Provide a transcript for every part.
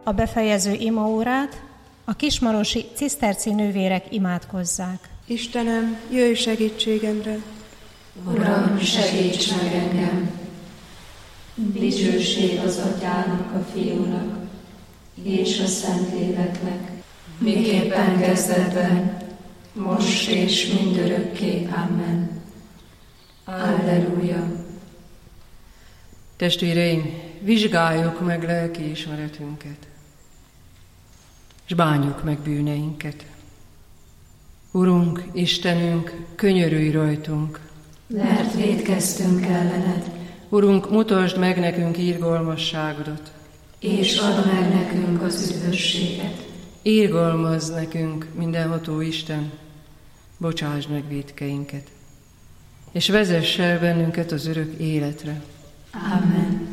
a befejező imaórát, a kismarosi ciszterci nővérek imádkozzák. Istenem, jöjj segítségemre! Uram, segíts meg engem! Dicsőség az Atyának, a Fiúnak és a Szentléleknek, miképpen kezdetben, most és mindörökké. Amen. Alleluja! Testvéreim, vizsgáljuk meg lelkiismeretünket, és bánjuk meg bűneinket. Urunk, Istenünk, könyörülj rajtunk, mert vétkeztünk ellened. Urunk, mutasd meg nekünk irgalmasságodat, és add meg nekünk az üdvösséget. Irgalmazz nekünk, mindenható Isten, bocsásd meg vétkeinket, és vezess el bennünket az örök életre. Amen.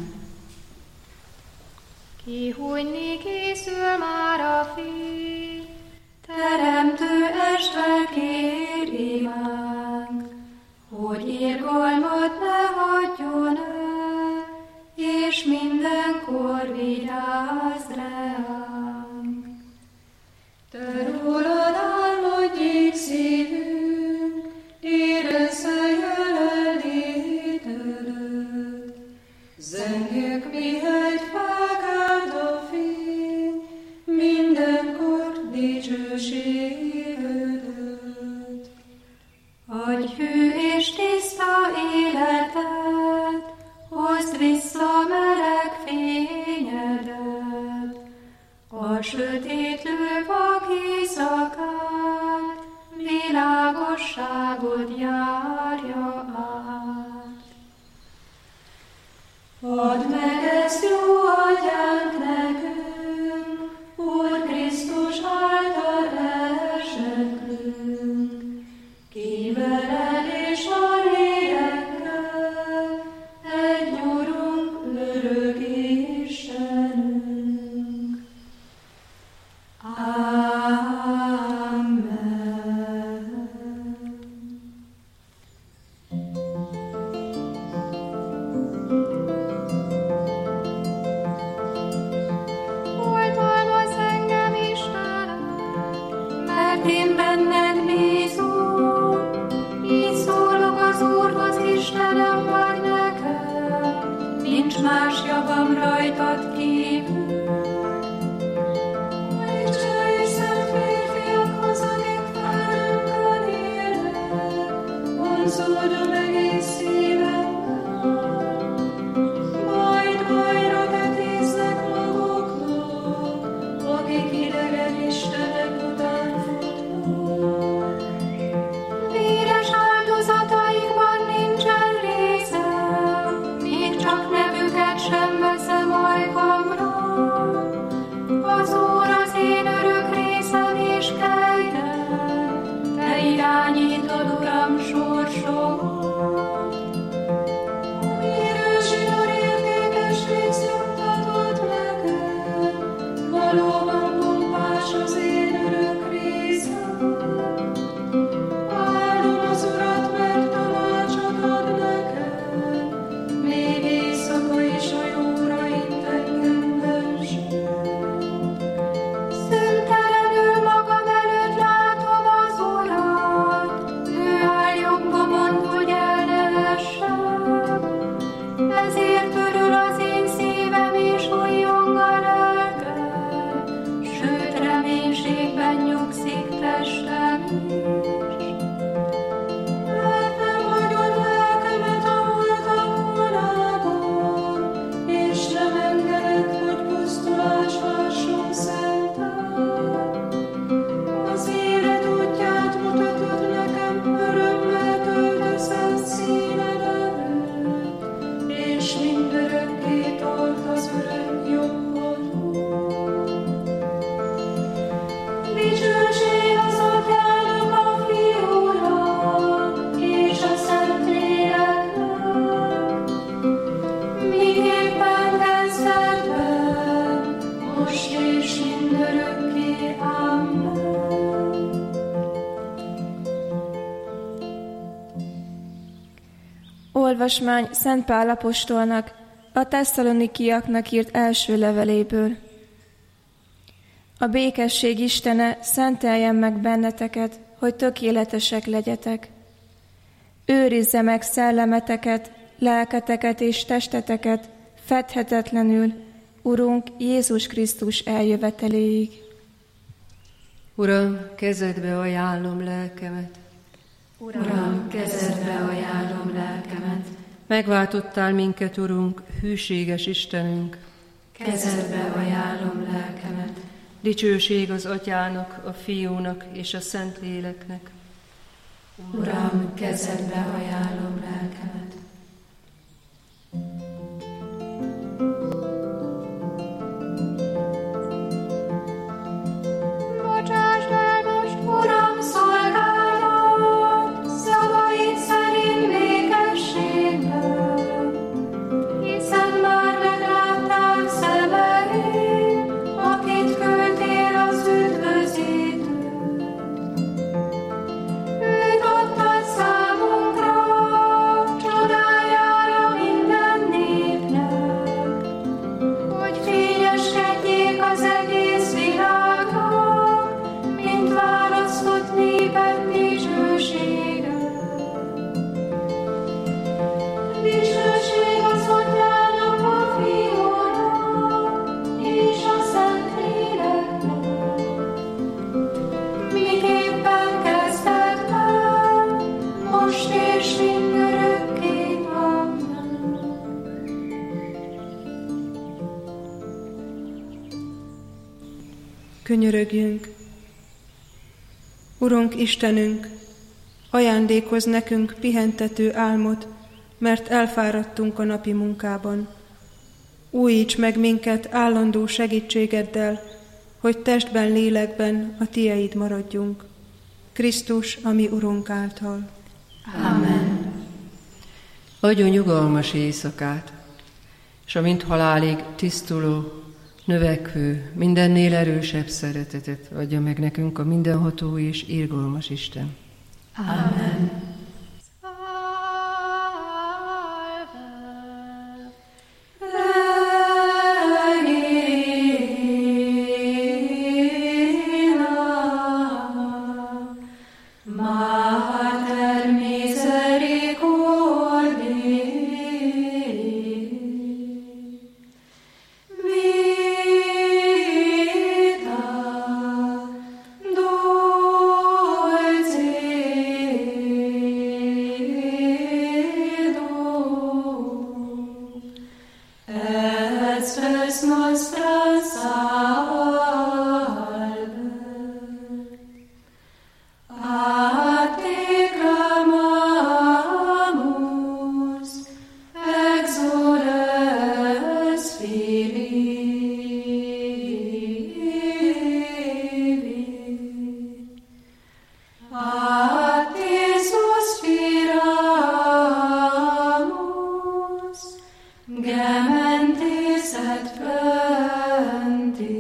Kihújni készül már a fény, Teremtő Isten, kér imánk, hogy irgalmat ne hagyjon el, és mindenkor vigyázz ránk. Te rólad álmodjék szívünk, érezze jelenlétedet. Zengjük, mihegy felkáld a fény, mindenkor dicsőségedet. Adj hű és tiszta életet, hozd vissza meleg fényedet. A sötétlő vak éjszakát, világosságod járja át. Add meg ezt, jó Atyánk, nekünk, Úr Krisztus által elsekünk, ki veled és a lélekkel, egy Urunk, örök Istenünk. Amen. oltalmazz engem, Istenem, Mert én benned bízom, így szólok az Úrhoz, Istenem vagy nekem, nincs más javam rajtad kívül. Isten és szent férfiakhoz, akik felünkön élnek, vonzódom egész szívemmel. Bajra tetéznek maguknak, akik idegen istenek után futnak. Véres áldozataikban nincsen részem, még csak nevüket sem veszem ajkamra. Az Úr az én örök részem és kegyem, te irányítod, Uram, sorsomat. Új zsinór értékes rész juttatod nekem, valóban pompás az én örök részem. Áldom az Urat, mert tanácsot ad nekem, még éjszaka is a jóra int engem benső. Szentelenül magam előtt látom az Urat, ő áll jobbomon, hogy el ne essem. Ezért örül az én szívem és újjong a lelkem, sőt reménységben nyugszik testem is. Mert nem hagyod lelkemet a holtak vonában, és nem engeded, hogy pusztulás lásson szented. Az élet útját mutatod nekem, örömmel töltesz színed előtt, és mindörökké tart az örök jobbodon. Dicsőség az Atyának, a Fiúnak és a Szentléleknek, miképpen kezdetben, most és mindörökké. Amen. Olvasmány Szent Pál apostolnak a Tesszalonikiaknak írt első leveléből. A békesség Istene szenteljen meg benneteket, hogy tökéletesek legyetek. Őrizze meg szellemeteket, lelketeket és testeteket fedhetetlenül, Urunk Jézus Krisztus eljöveteléig. Uram, kezedbe ajánlom lelkemet. Uram, kezedbe ajánlom lelkemet. Megváltottál minket, Urunk, hűséges Istenünk. Kezedbe ajánlom lelkemet. Dicsőség az Atyának, a Fiúnak és a Szentléleknek. Uram, kezedbe ajánlom lelkemet. Bocsásd el most, Uram, szolgálat, szavaid szerint békességben, hiszen már meglátták szemeid, akit küldtél az üdvözítő. Őt adtad számunkra, csodájára minden népnek, hogy fényeskedjék az egész világnak, mint választott néped dicsősége. Dicsőség az Atyának, a Fiúnak és a Szentléleknek, miképpen kezdetben, most és mindörökké. Amen. Könyörögjünk! Urunk Istenünk, ajándékozz nekünk pihentető álmot, mert elfáradtunk a napi munkában. Újíts meg minket állandó segítségeddel, hogy testben, lélekben a Tieid maradjunk. Krisztus, a mi Urunk által. Amen. Adjon nyugalmas éjszakát, és amint halálig tisztuló, növekvő, mindennél erősebb szeretetet adja meg nekünk a mindenható és irgalmas Isten. Amen. Mater misericordiae, vita dulcedo, et spes nostra salve. A te clamamus, exules Filii. A te suspiramus, gementes et plentes.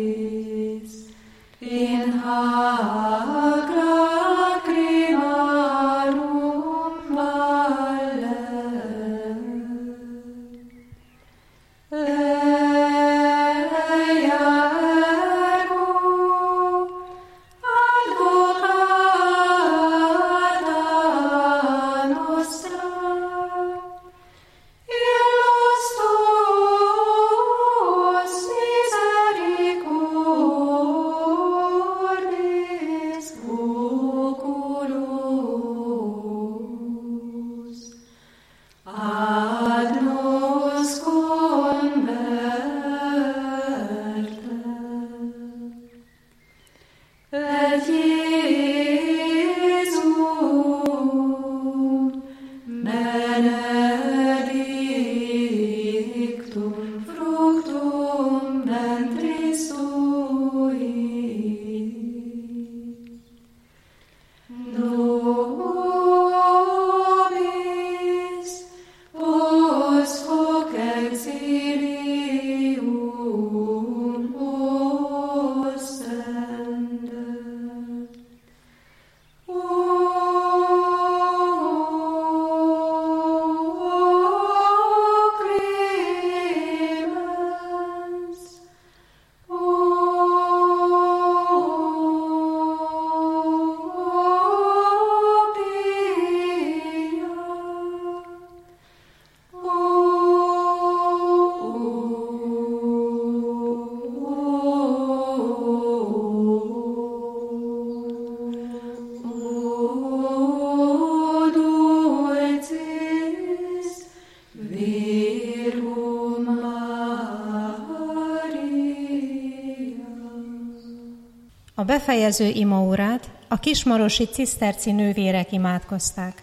A befejező imaórát a kismarosi ciszterci nővérek imádkozták.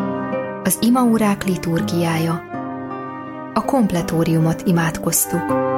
Az imaórák liturgiája. A kompletóriumot imádkoztuk.